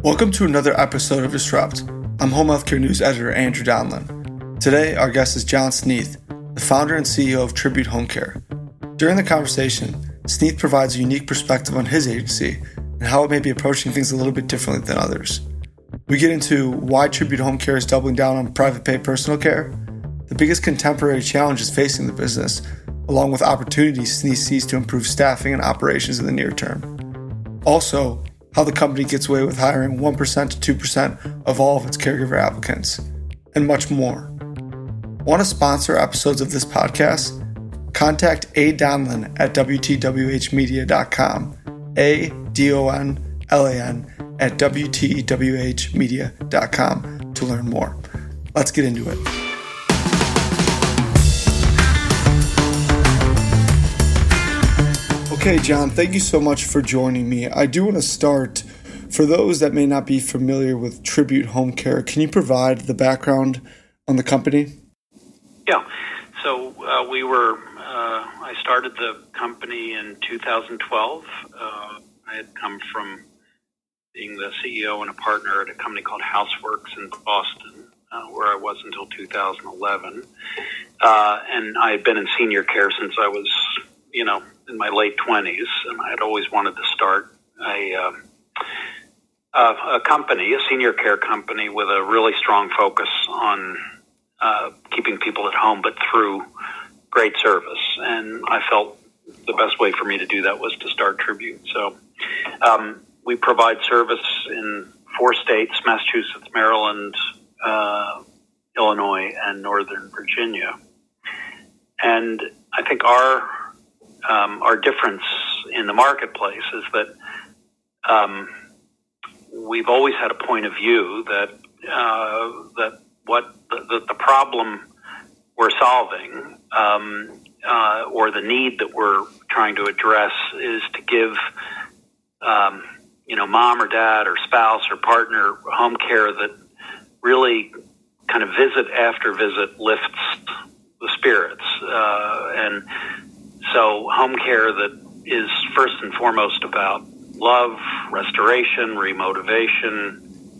Welcome to another episode of Disrupt. I'm Home Healthcare News Editor Andrew Donlin. Today, our guest is John Sneath, the founder and CEO of Tribute Home Care. During the conversation, Sneath provides a unique perspective on his agency and how it may be approaching things a little bit differently than others. We get into why Tribute Home Care is doubling down on private pay personal care, the biggest contemporary challenges facing the business, along with opportunities Sneath sees to improve staffing and operations in the near term. Also, how the company gets away with hiring 1% to 2% of all of its caregiver applicants, and much more. Want to sponsor episodes of this podcast? Contact A. Donlin at WTWHmedia.com, ADONLAN at WTWHmedia.com to learn more. Let's get into it. Okay, John, thank you so much for joining me. I do want to start, for those that may not be familiar with Tribute Home Care, can you provide the background on the company? Yeah, so I started the company in 2012. I had come from being the CEO and a partner at a company called Houseworks in Boston, where I was until 2011. And I had been in senior care since I was, in my late 20s, and I had always wanted to start a company, a senior care company with a really strong focus on keeping people at home, but through great service. And I felt the best way for me to do that was to start Tribute. So we provide service in 4 states, Massachusetts, Maryland, Illinois, and Northern Virginia. And I think our difference in the marketplace is that we've always had a point of view that what the problem we're solving or the need that we're trying to address is to give mom or dad or spouse or partner home care that really kind of visit after visit lifts the spirits. And so home care that is first and foremost about love, restoration, remotivation,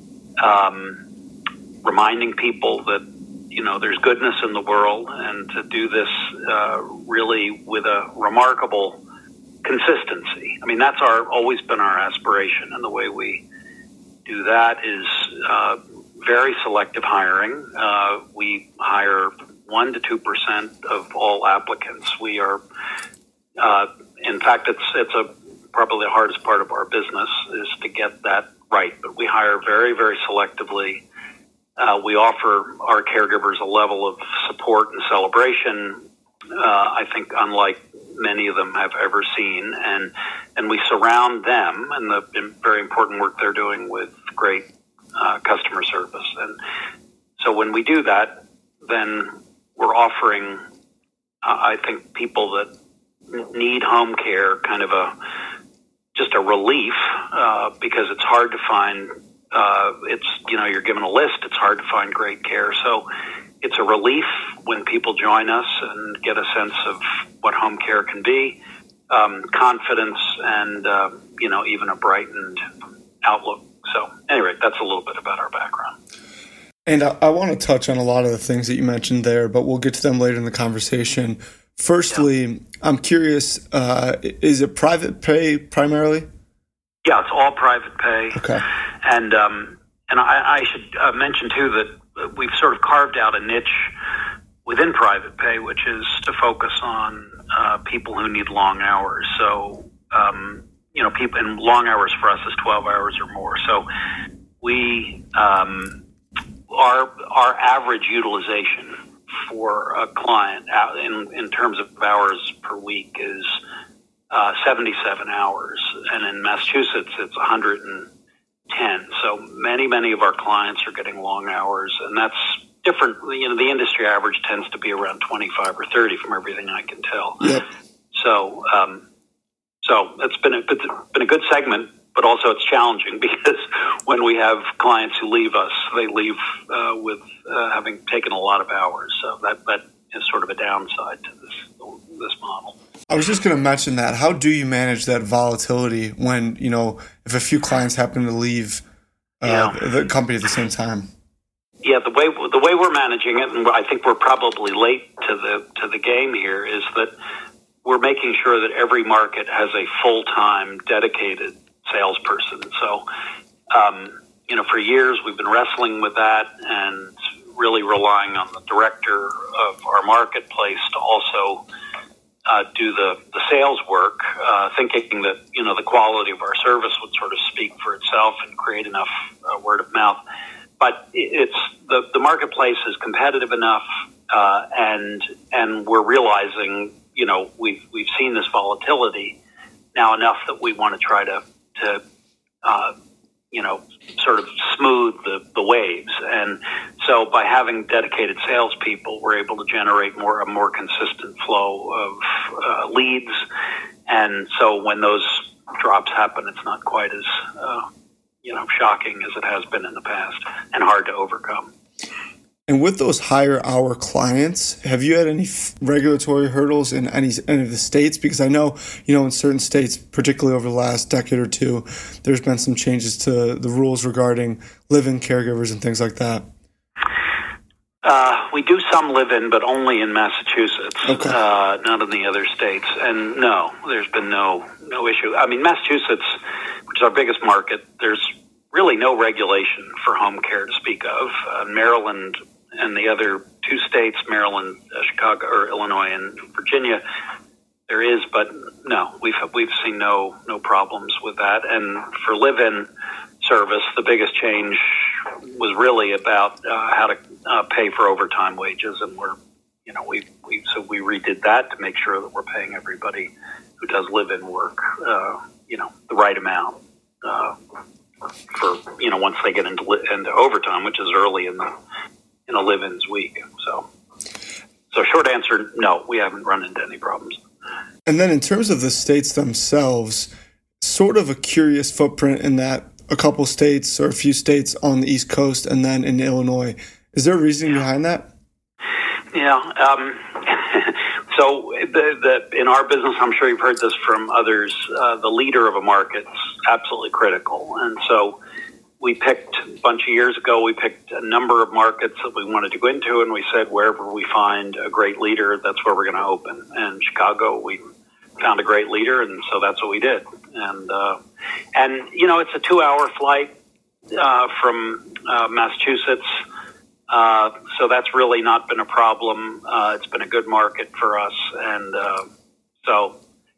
reminding people that, there's goodness in the world, and to do this really with a remarkable consistency. I mean, that's always been our aspiration, and the way we do that is very selective hiring. We hire 1% to 2% of all applicants. We are, in fact, it's probably the hardest part of our business is to get that right. But we hire very, very selectively. We offer our caregivers a level of support and celebration, I think, unlike many of them have ever seen. And we surround them and the very important work they're doing with great customer service. And so when we do that, then we're offering, I think, people that need home care kind of just a relief because it's hard to find. You're given a list. It's hard to find great care. So it's a relief when people join us and get a sense of what home care can be, confidence, and even a brightened outlook. So anyway, that's a little bit about our background. And I want to touch on a lot of the things that you mentioned there, but we'll get to them later in the conversation. Firstly, I'm curious, is it private pay primarily? Yeah, it's all private pay. Okay. And I should mention, too, that we've sort of carved out a niche within private pay, which is to focus on people who need long hours. So, people, and long hours for us is 12 hours or more. So we our average utilization for a client in terms of hours per week is 77 hours, and in Massachusetts it's 110. So many of our clients are getting long hours, and that's different. The industry average tends to be around 25 or 30, from everything I can tell. Yep. So it's been a good segment. But also it's challenging because when we have clients who leave us, they leave with having taken a lot of hours. So that is sort of a downside to this model. I was just going to mention that. How do you manage that volatility when, if a few clients happen to leave the company at the same time. Yeah, the way we're managing it, and I think we're probably late to the game here, is that we're making sure that every market has a full-time dedicated salesperson. So, for years we've been wrestling with that and really relying on the director of our marketplace to also do the sales work, thinking that, the quality of our service would sort of speak for itself and create enough word of mouth. But it's the marketplace is competitive enough, and we're realizing, we've seen this volatility now enough that we want to try to sort of smooth the waves. And so by having dedicated salespeople, we're able to generate a more consistent flow of leads. And so when those drops happen, it's not quite as, shocking as it has been in the past and hard to overcome. And with those higher hour clients, have you had any regulatory hurdles in any of the states? Because I know, in certain states, particularly over the last decade or two, there's been some changes to the rules regarding live-in caregivers and things like that. We do some live-in, but only in Massachusetts, okay. Not in the other states. And no, there's been no issue. I mean, Massachusetts, which is our biggest market, there's really no regulation for home care to speak of. Maryland and the other two states, Maryland, Chicago, or Illinois, and Virginia, there is, but no, we've seen no problems with that. And for live-in service, the biggest change was really about how to pay for overtime wages, and we redid that to make sure that we're paying everybody who does live-in work, the right amount for once they get into overtime, which is early in a live-ins week. So short answer, no, we haven't run into any problems. And then in terms of the states themselves, sort of a curious footprint in that a couple states or a few states on the East Coast and then in Illinois. Is there a reasoning behind that? Yeah. So in our business, I'm sure you've heard this from others, the leader of a market is absolutely critical. And so we picked a bunch of years ago, we picked a number of markets that we wanted to go into, and we said wherever we find a great leader, that's where we're going to open. And Chicago, we found a great leader, and so that's what we did. And it's a 2-hour flight from Massachusetts, so that's really not been a problem. It's been a good market for us, and but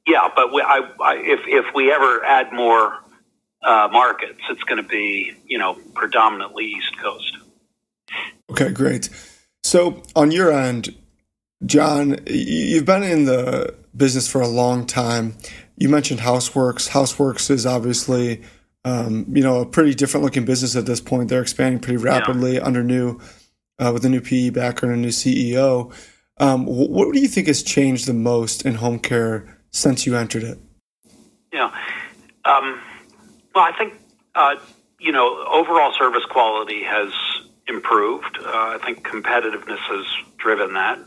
if we ever add more markets, it's going to be predominantly East Coast. Okay, great. So on your end, John, you've been in the business for a long time. You mentioned Houseworks. Houseworks is obviously, a pretty different looking business at this point. They're expanding pretty rapidly with a new PE backer and a new CEO. What do you think has changed the most in home care since you entered it? Yeah. Well, I think, overall service quality has improved. I think competitiveness has driven that.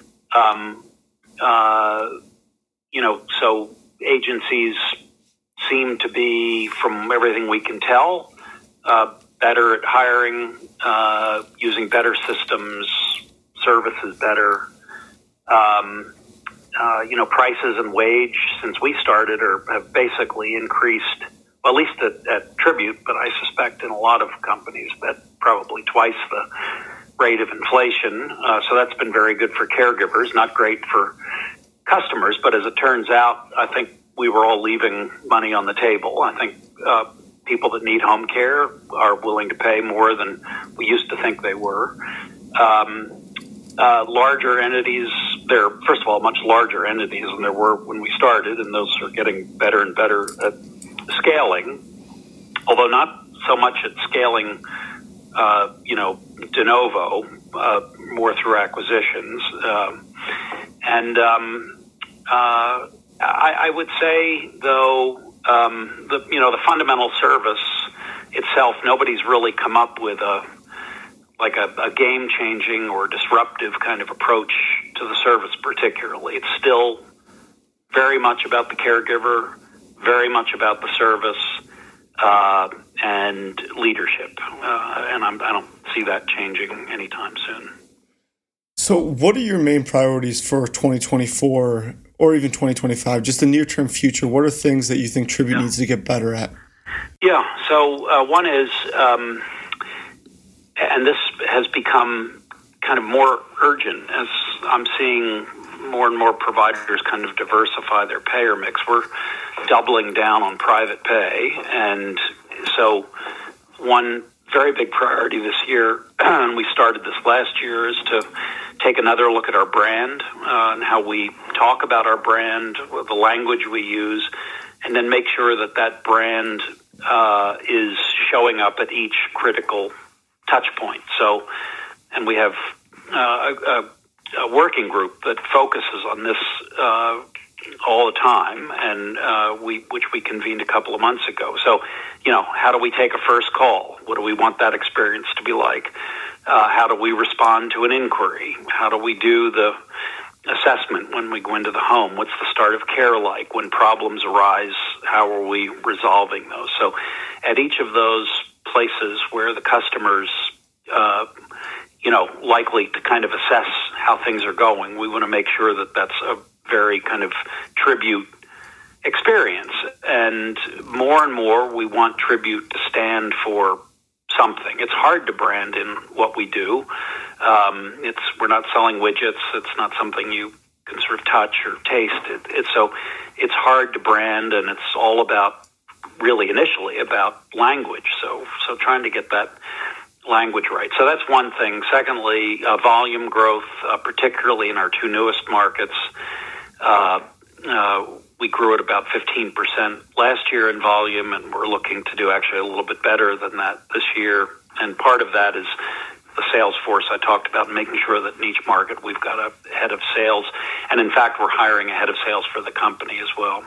So agencies seem to be, from everything we can tell, better at hiring, using better systems, services better. Prices and wage since we started have basically increased, well, at least at Tribute, but I suspect in a lot of companies that probably twice the rate of inflation. So that's been very good for caregivers, not great for customers. But as it turns out, I think we were all leaving money on the table. I think people that need home care are willing to pay more than we used to think they were. Larger entities, they're, first of all, much larger entities than there were when we started, and those are getting better and better at scaling, although not so much at scaling, de novo, more through acquisitions. I would say, though, the fundamental service itself, nobody's really come up with a game-changing or disruptive kind of approach to the service particularly. It's still very much about the caregiver, very much about the service. and leadership. And I don't see that changing anytime soon. So what are your main priorities for 2024 or even 2025, just the near-term future? What are things that you think Tribute needs to get better at? Yeah, so one is, and this has become kind of more urgent as I'm seeing more and more providers kind of diversify their payer mix. We're doubling down on private pay, and so one very big priority this year, and we started this last year, is to take another look at our brand and how we talk about our brand, the language we use, and then make sure that that brand is showing up at each critical touch point. So, and we have a working group that focuses on this all the time, and which we convened a couple of months ago. So, how do we take a first call? What do we want that experience to be like? How do we respond to an inquiry? How do we do the assessment when we go into the home? What's the start of care like? When problems arise, how are we resolving those? So at each of those places where the customer's likely to kind of assess how things are going, we want to make sure that that's a very kind of Tribute experience. And more, we want Tribute to stand for something. It's hard to brand in what we do. We're not selling widgets. It's not something you can sort of touch or taste. It's hard to brand, and it's all about, really initially, about language. So trying to get that language right. So that's one thing. Secondly, volume growth, particularly in our two newest markets. We grew at about 15% last year in volume, and we're looking to do actually a little bit better than that this year. And part of that is the sales force I talked about, making sure that in each market we've got a head of sales. And in fact, we're hiring a head of sales for the company as well.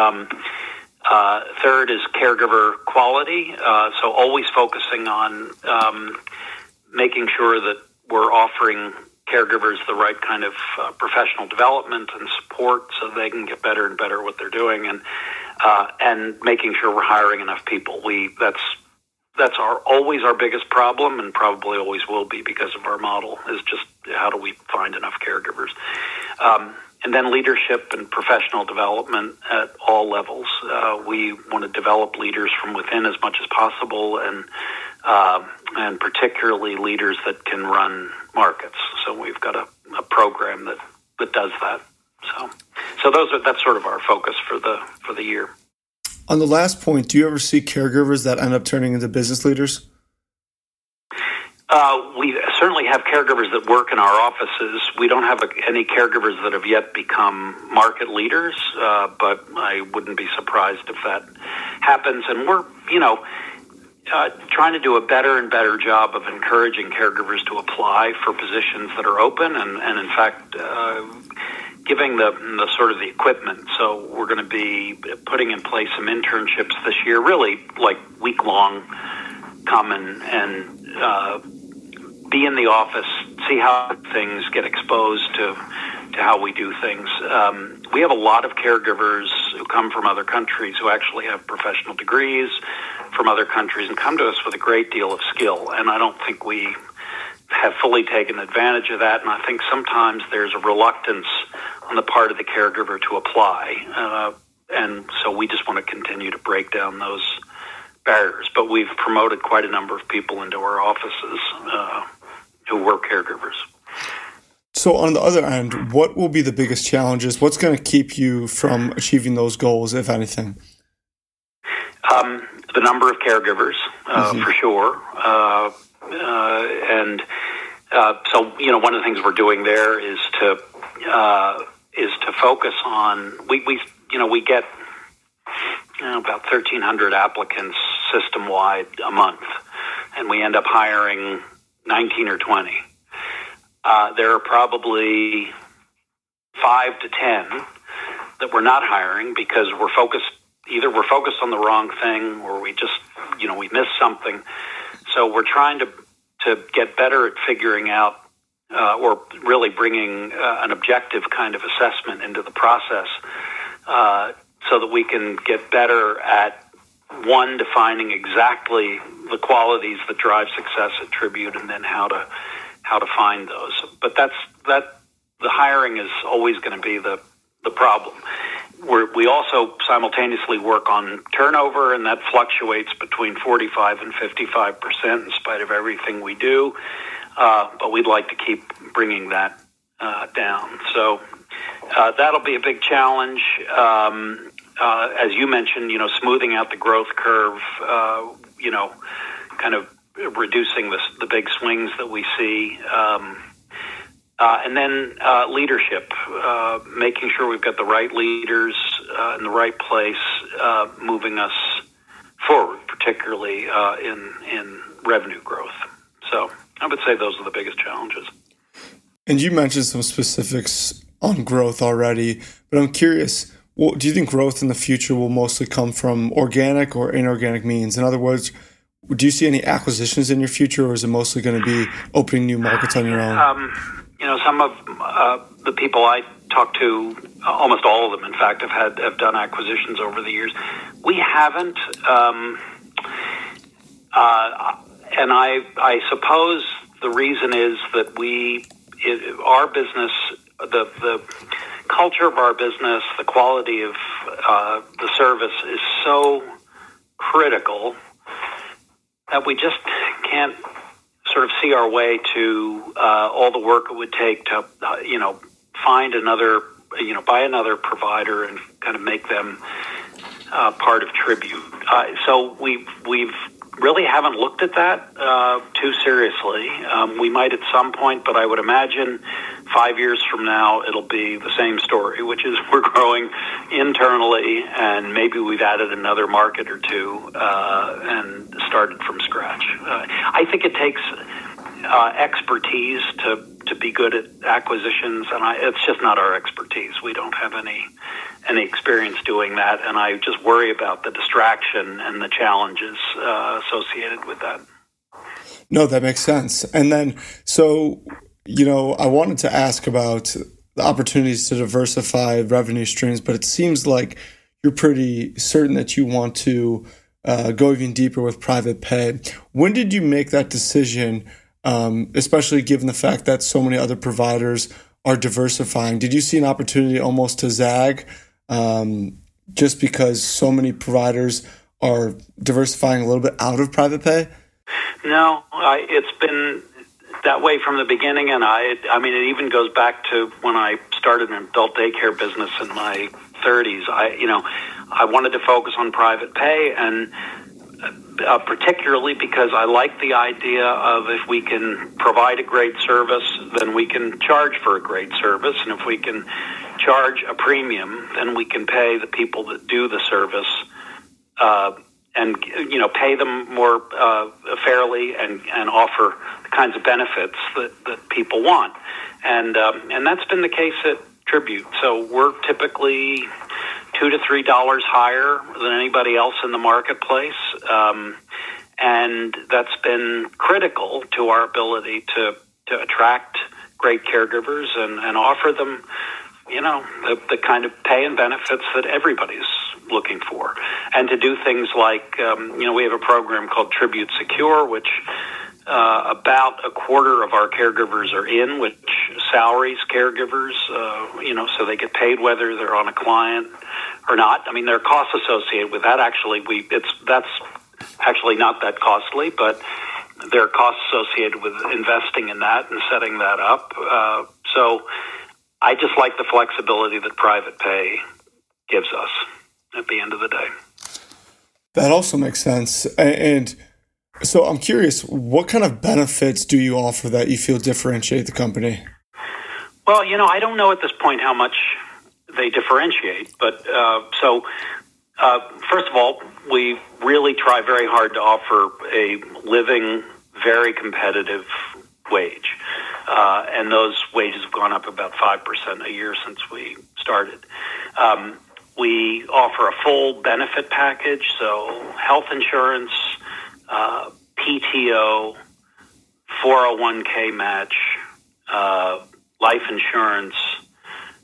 Third is caregiver quality. So always focusing on making sure that we're offering caregivers the right kind of professional development and support so they can get better and better at what they're doing, and making sure we're hiring enough people. That's always our biggest problem, and probably always will be because of our model, is just how do we find enough caregivers. And then leadership and professional development at all levels. We want to develop leaders from within as much as possible, and particularly leaders that can run markets. So we've got a program that does that. So that's sort of our focus for the year. On the last point, do you ever see caregivers that end up turning into business leaders? We certainly have caregivers that work in our offices. We don't have any caregivers that have yet become market leaders, but I wouldn't be surprised if that happens. And we're, trying to do a better and better job of encouraging caregivers to apply for positions that are open, and in fact, giving the sort of the equipment. So we're going to be putting in place some internships this year, really like week-long, come and be in the office, see how things get exposed to how we do things. We have a lot of caregivers who come from other countries who actually have professional degrees from other countries and come to us with a great deal of skill. And I don't think we have fully taken advantage of that. And I think sometimes there's a reluctance on the part of the caregiver to apply. And so we just want to continue to break down those barriers. But we've promoted quite a number of people into our offices who were caregivers. So on the other end, what will be the biggest challenges? What's going to keep you from achieving those goals, if anything? The number of caregivers, for sure. So, one of the things we're doing there is to focus on, we get about 1,300 applicants system-wide a month, and we end up hiring 19 or 20. There are probably 5 to 10 that we're not hiring because we're focused on the wrong thing, or we just, we missed something. So we're trying to get better at figuring out, or really bringing an objective kind of assessment into the process, so that we can get better at one, defining exactly the qualities that drive success at Tribute, and then how to find those. But the hiring is always going to be the problem. We also simultaneously work on turnover, and that fluctuates between 45 and 55% in spite of everything we do. But we'd like to keep bringing that down. So that'll be a big challenge. As you mentioned, smoothing out the growth curve, kind of reducing the big swings that we see. And then leadership, making sure we've got the right leaders in the right place, moving us forward, particularly in revenue growth. So I would say those are the biggest challenges. And you mentioned some specifics on growth already, but I'm curious, do you think growth in the future will mostly come from organic or inorganic means? In other words, do you see any acquisitions in your future, or is it mostly going to be opening new markets on your own? Some of the people I talk to, almost all of them, in fact, have done acquisitions over the years. We haven't, and I suppose the reason is that our business, the culture of our business, the quality of the service is so critical that we just can't sort of see our way to all the work it would take to, find another, buy another provider and kind of make them part of Tribute. So we've really haven't looked at that too seriously. We might at some point, but I would imagine 5 years from now, it'll be the same story, which is we're growing internally, and maybe we've added another market or two and started from scratch. I think it takes expertise to be good at acquisitions, and it's just not our expertise. We don't have any experience doing that, and I just worry about the distraction and the challenges associated with that. No, that makes sense. And then, so, I wanted to ask about the opportunities to diversify revenue streams, but it seems like you're pretty certain that you want to go even deeper with private pay. When did you make that decision, especially given the fact that so many other providers are diversifying? Did you see an opportunity almost to zag just because so many providers are diversifying a little bit out of private pay? No, it's been that way from the beginning, and I mean, it even goes back to when I started an adult daycare business in my 30s. I wanted to focus on private pay, and particularly because I like the idea of if we can provide a great service, then we can charge for a great service, and if we can charge a premium, then we can pay the people that do the service and pay them more fairly and offer the kinds of benefits that people want. And that's been the case at Tribute. So we're typically $2 to $3 higher than anybody else in the marketplace. And that's been critical to our ability to attract great caregivers and offer them, the kind of pay and benefits that everybody's looking for. And to do things like, we have a program called Tribute Secure, which about a quarter of our caregivers are in, which salaries caregivers, so they get paid whether they're on a client or not. I mean, there are costs associated with that. Actually, that's actually not that costly, but there are costs associated with investing in that and setting that up. So I just like the flexibility that private pay gives us at the end of the day. That also makes sense. And so I'm curious, what kind of benefits do you offer that you feel differentiate the company? Well, I don't know at this point how much they differentiate, but first of all, we really try very hard to offer a living, very competitive wage. And those wages have gone up about 5% a year since we started. We offer a full benefit package, so health insurance, PTO, 401k match, life insurance,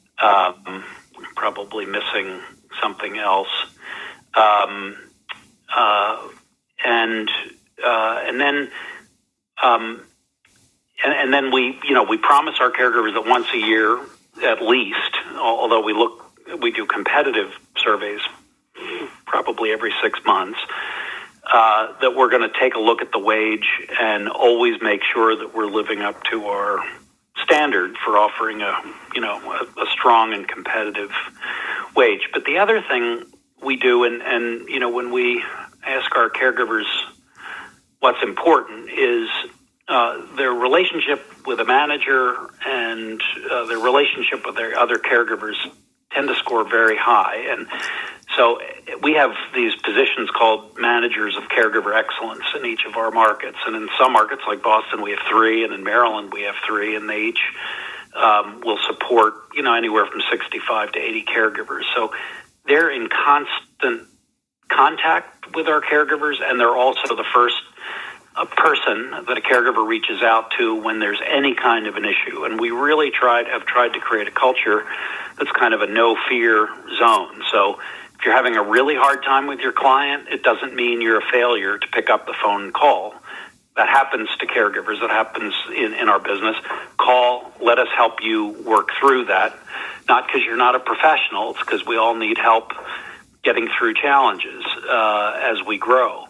probably missing something else, And then we promise our caregivers that once a year at least, although we do competitive surveys probably every 6 months, that we're going to take a look at the wage and always make sure that we're living up to our standard for offering a strong and competitive wage. But the other thing we do, and when we ask our caregivers what's important, is their relationship with a manager and their relationship with their other caregivers tend to score very high. And so we have these positions called managers of caregiver excellence in each of our markets. And in some markets like Boston, we have 3, and in Maryland, we have 3, and they each will support, anywhere from 65 to 80 caregivers. So they're in constant contact with our caregivers, and they're also the first person that a caregiver reaches out to when there's any kind of an issue. And we really have tried to create a culture that's kind of a no-fear zone. So if you're having a really hard time with your client, it doesn't mean you're a failure to pick up the phone and call. That happens to caregivers. That happens in our business. Call, let us help you work through that. Not because you're not a professional, it's because we all need help getting through challenges as we grow.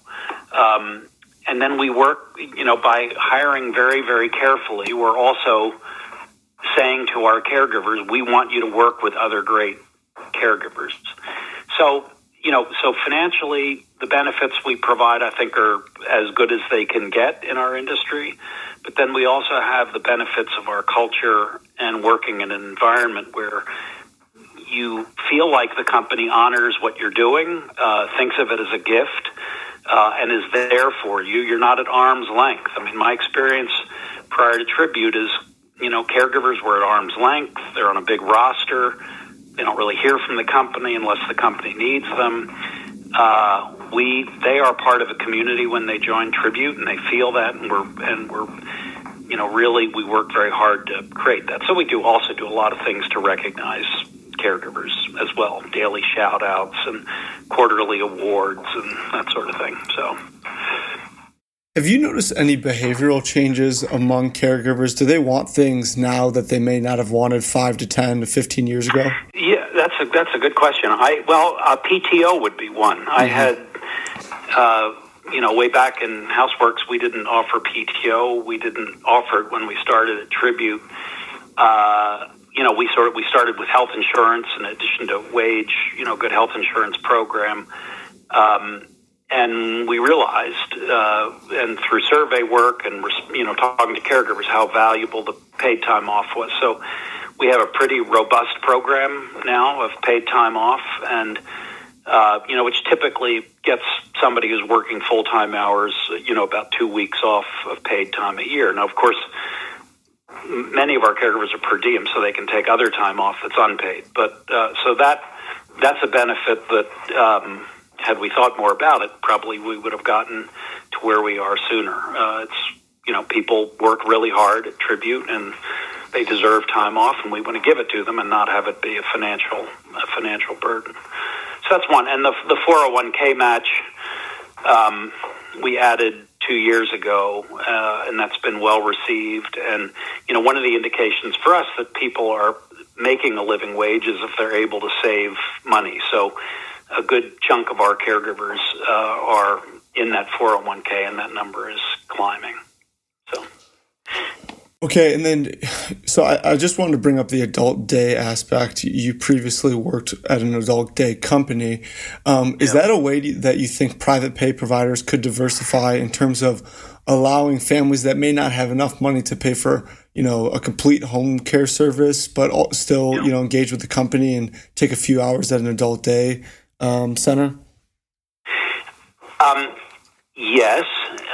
And then we work, by hiring very, very carefully. We're also saying to our caregivers, we want you to work with other great caregivers. So financially, the benefits we provide, I think, are as good as they can get in our industry. But then we also have the benefits of our culture and working in an environment where you feel like the company honors what you're doing, thinks of it as a gift, and is there for you. You're not at arm's length. I mean, my experience prior to Tribute is, caregivers were at arm's length. They're on a big roster. They don't really hear from the company unless the company needs them. They are part of a community when they join Tribute, and they feel that, and we're really, we work very hard to create that. So we also do a lot of things to recognize caregivers as well, daily shout outs and quarterly awards and that sort of thing. So, have you noticed any behavioral changes among caregivers? Do they want things now that they may not have wanted 5 to 10 to 15 years ago? Yeah, that's a good question. PTO would be one. Mm-hmm. I had, way back in Houseworks, we didn't offer PTO. We didn't offer it when we started at Tribute. We started with health insurance in addition to wage, good health insurance program. And we realized, and through survey work and, talking to caregivers, how valuable the paid time off was. So we have a pretty robust program now of paid time off, and, which typically gets somebody who's working full-time hours, about 2 weeks off of paid time a year. Now, of course, many of our caregivers are per diem, so they can take other time off that's unpaid. But so that's a benefit that, had we thought more about it, probably we would have gotten to where we are sooner. People work really hard at Tribute, and they deserve time off, and we want to give it to them and not have it be a financial burden. So that's one. And the 401k match we added 2 years ago, and that's been well received. And, one of the indications for us that people are making a living wage is if they're able to save money. So a good chunk of our caregivers are in that 401k, and that number is climbing. So. Okay, and then, so I just wanted to bring up the adult day aspect. You previously worked at an adult day company. Is that a way that you think private pay providers could diversify in terms of allowing families that may not have enough money to pay for, a complete home care service, but still, engage with the company and take a few hours at an adult day center? Yes,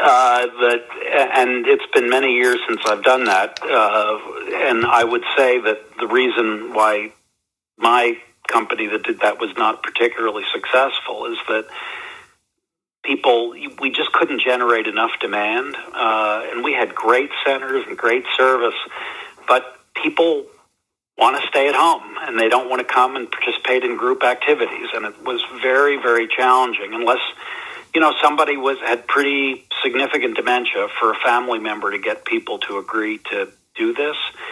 and it's been many years since I've done that, and I would say that the reason why my company that did that was not particularly successful is that we just couldn't generate enough demand, and we had great centers and great service, but people want to stay at home, and they don't want to come and participate in group activities, and it was very, very challenging unless somebody had pretty significant dementia for a family member to get people to agree to do this.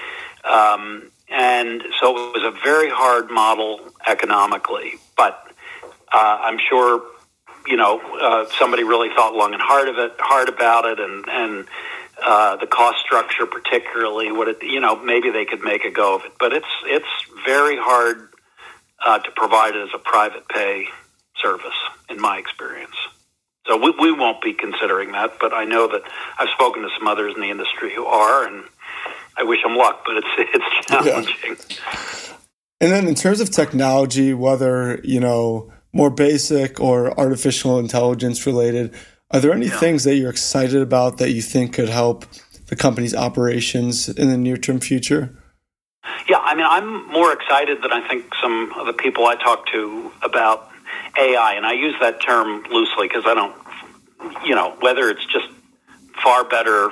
And so it was a very hard model economically, but I'm sure, somebody really thought long and hard about it, and the cost structure, particularly, maybe they could make a go of it. But it's very hard to provide it as a private pay service, in my experience. So we won't be considering that, but I know that I've spoken to some others in the industry who are, and I wish them luck, but it's challenging. Yeah. And then in terms of technology, whether, more basic or artificial intelligence related, are there any things that you're excited about that you think could help the company's operations in the near-term future? Yeah, I'm more excited than I think some of the people I talk to about AI, and I use that term loosely because I don't, whether it's just far better,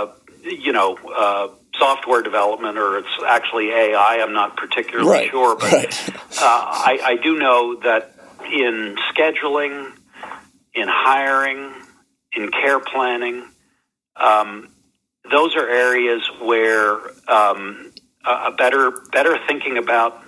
software development or it's actually AI, I'm not particularly sure. But I do know that in scheduling, in hiring, in care planning, those are areas where a better thinking about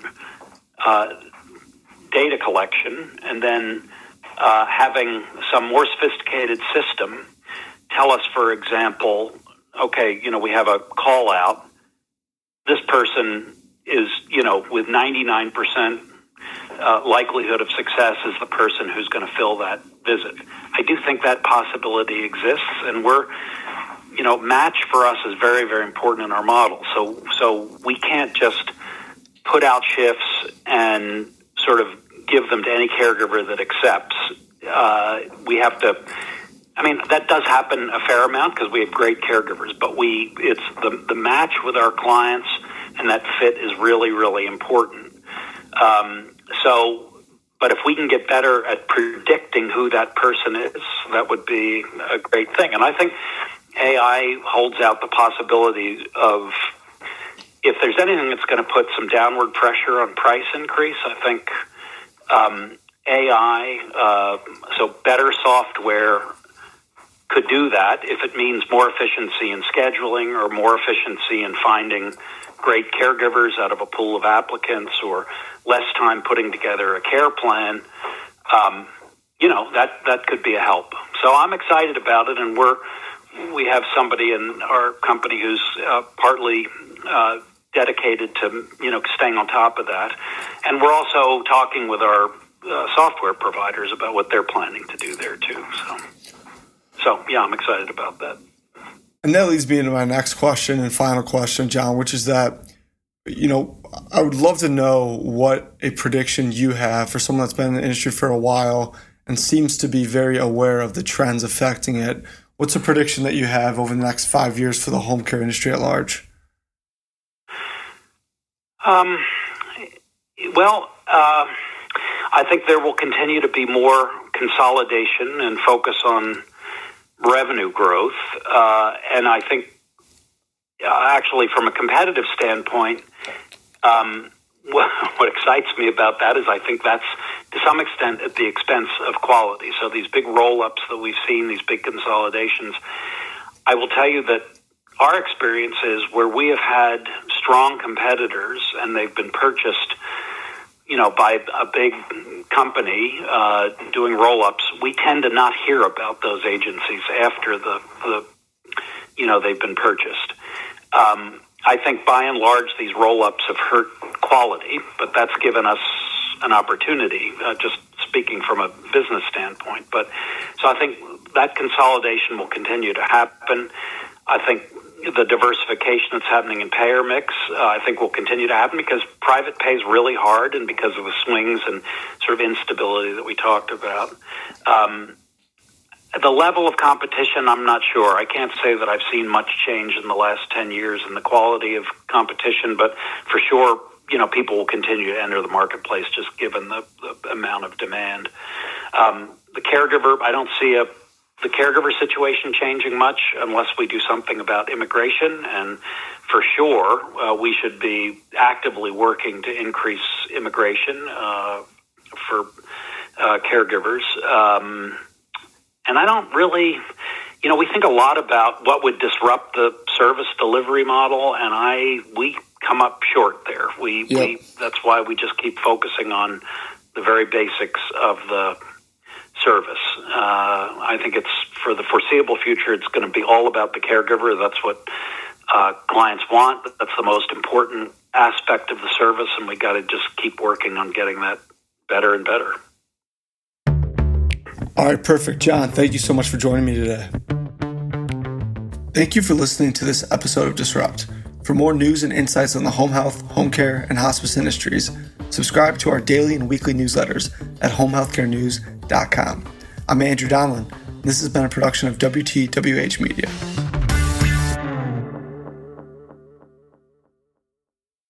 data collection and then having some more sophisticated system tell us, for example, okay, we have a call out. This person is, with 99% likelihood of success is the person who's going to fill that visit. I do think that possibility exists, and match for us is very, very important in our model. So we can't just put out shifts and sort of give them to any caregiver that accepts. We have to. That does happen a fair amount because we have great caregivers, but it's the match with our clients and that fit is really, really important. But if we can get better at predicting who that person is, that would be a great thing. And I think AI holds out the possibility of, if there's anything that's going to put some downward pressure on price increase, I think AI, so better software could do that if it means more efficiency in scheduling or more efficiency in finding great caregivers out of a pool of applicants or less time putting together a care plan. That could be a help. So I'm excited about it, and we have somebody in our company who's partly dedicated to staying on top of that, and we're also talking with our software providers about what they're planning to do there too. So yeah, I'm excited about that. And that leads me into my next question and final question, John, which is that, I would love to know what a prediction you have for someone that's been in the industry for a while and seems to be very aware of the trends affecting it. What's a prediction that you have over the next 5 years for the home care industry at large? I think there will continue to be more consolidation and focus on revenue growth. And I think, actually, from a competitive standpoint, what excites me about that is I think that's, to some extent, at the expense of quality. So these big roll-ups that we've seen, these big consolidations, I will tell you that our experience is where we have had strong competitors and they've been purchased, by a big company doing roll-ups, we tend to not hear about those agencies after they've been purchased. I think by and large these roll-ups have hurt quality, but that's given us an opportunity, just speaking from a business standpoint. So I think that consolidation will continue to happen. I think the diversification that's happening in payer mix, I think will continue to happen because private pay is really hard and because of the swings and sort of instability that we talked about. The level of competition, I'm not sure. I can't say that I've seen much change in the last 10 years in the quality of competition, but for sure, people will continue to enter the marketplace just given the amount of demand. The caregiver, I don't see the caregiver situation changing much unless we do something about immigration. And for sure, we should be actively working to increase immigration for caregivers. And I don't really, we think a lot about what would disrupt the service delivery model, and we come up short there. That's why we just keep focusing on the very basics of the service. I think it's, for the foreseeable future, it's going to be all about the caregiver. That's what clients want. That's the most important aspect of the service, and we got to just keep working on getting that better and better. All right, perfect. John, thank you so much for joining me today. Thank you for listening to this episode of Disrupt. For more news and insights on the home health, home care, and hospice industries, subscribe to our daily and weekly newsletters at homehealthcarenews.com. I'm Andrew Donlan, and this has been a production of WTWH Media.